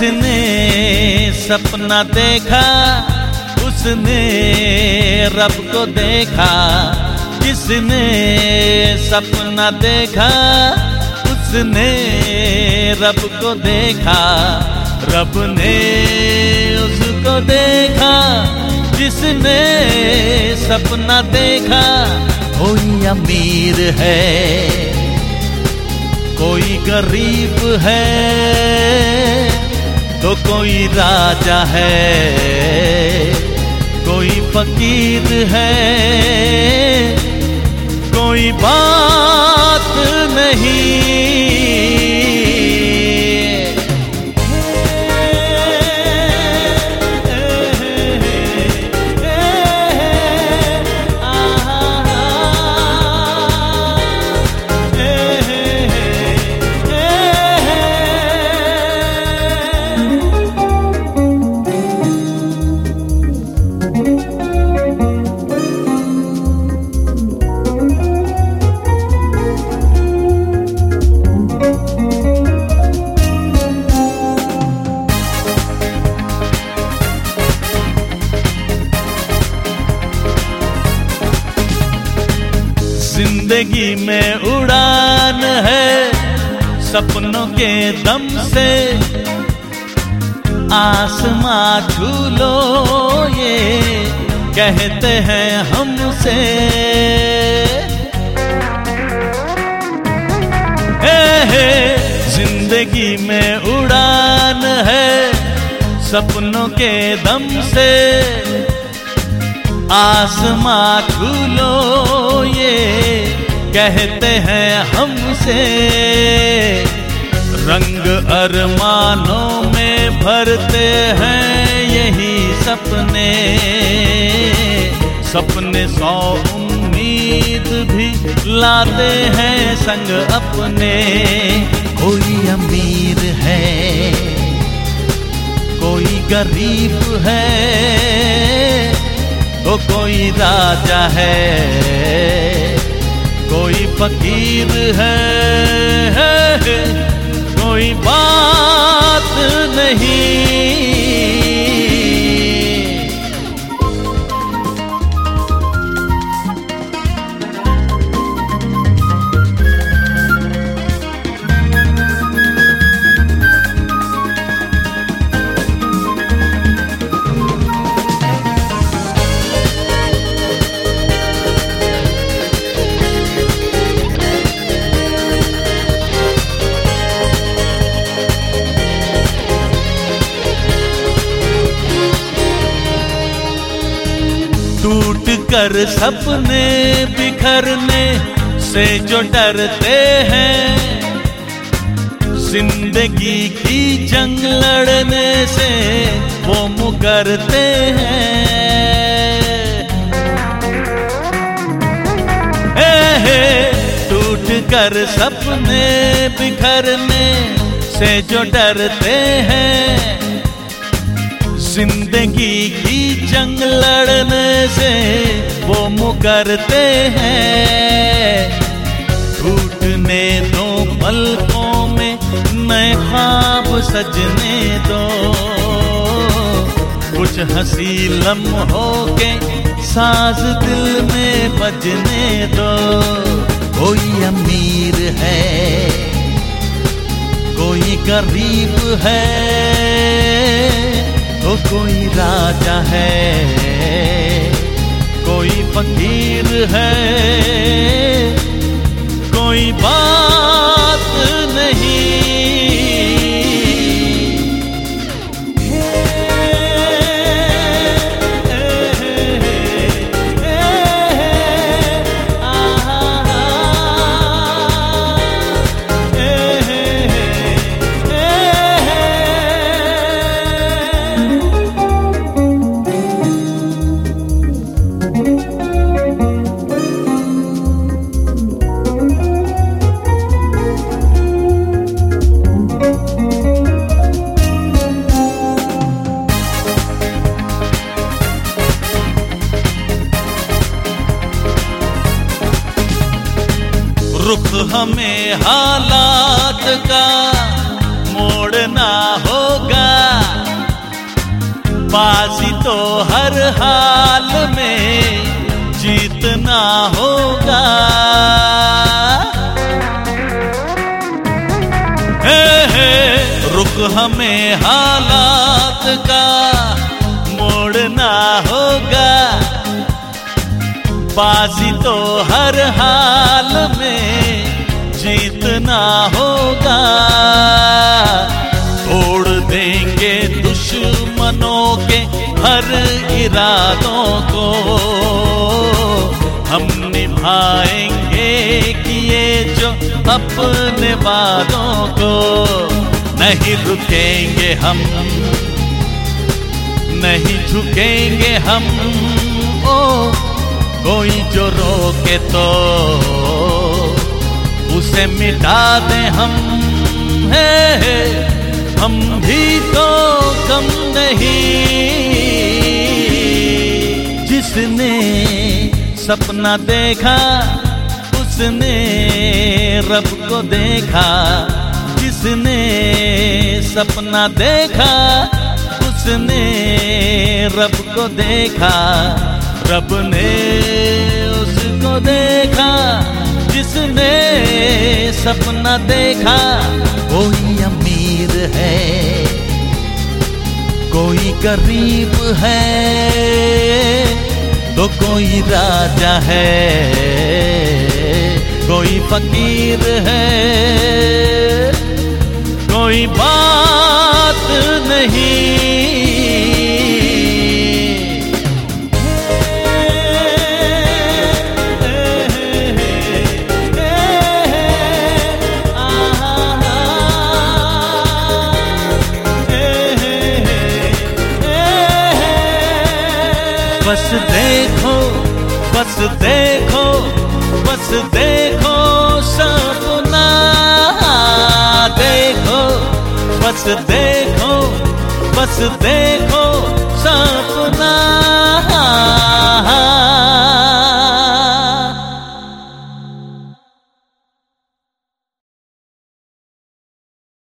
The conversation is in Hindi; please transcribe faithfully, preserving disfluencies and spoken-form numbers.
जिसने सपना देखा उसने रब को देखा। जिसने सपना देखा उसने रब को देखा। रब ने उसको देखा जिसने सपना देखा। कोई अमीर है कोई गरीब है तो कोई राजा है कोई फकीर है। कोई बात नहीं जिंदगी में उड़ान है सपनों के दम से। आसमां छू लो ये कहते हैं हमसे। हे हे जिंदगी में उड़ान है सपनों के दम से। आसमां छू लो ये कहते हैं हमसे। रंग अरमानों में भरते हैं यही सपने। सपने सौ उम्मीद भी लाते हैं संग अपने। कोई अमीर है कोई गरीब है तो कोई राजा है कोई फकीर है। कोई बात नहीं टूट कर सपने बिखरने से जो डरते हैं। जिंदगी की जंग लड़ने से वो मुकरते हैं। हे हे टूट कर सपने बिखरने से जो डरते हैं। जिंदगी की जंग लड़ने से वो मुकरते हैं। टूटने दो पलकों में नए ख्वाब सजने दो। कुछ हंसी लम्हों के साज दिल में बजने दो। कोई अमीर है कोई गरीब है तो कोई राजा है कोई फकीर है। कोई बात नहीं रुख हमें हालात का मोड़ना होगा। बाजी तो हर हाल में जीतना होगा। हे हे रुक हमें हालात का मोड़ना होगा। बाजी तो हर हाल में जीतना होगा। तोड़ देंगे दुश्मनों के हर इरादों को, हम निभाएंगे किए जो अपने वादों को। नहीं रुकेंगे हम, नहीं झुकेंगे हम, ओ कोई जो रोके तो उसे मिटा दें हम। है हम भी तो कम नहीं। जिसने सपना देखा उसने रब को देखा। जिसने सपना देखा उसने रब को देखा। रब ने उसको देखा जिसने सपना देखा। कोई अमीर है, कोई गरीब है, तो कोई राजा है, कोई फकीर है। कोई बात नहीं। बस देखो, बस देखो, बस देखो सपना देखो। बस देखो, बस देखो सपना।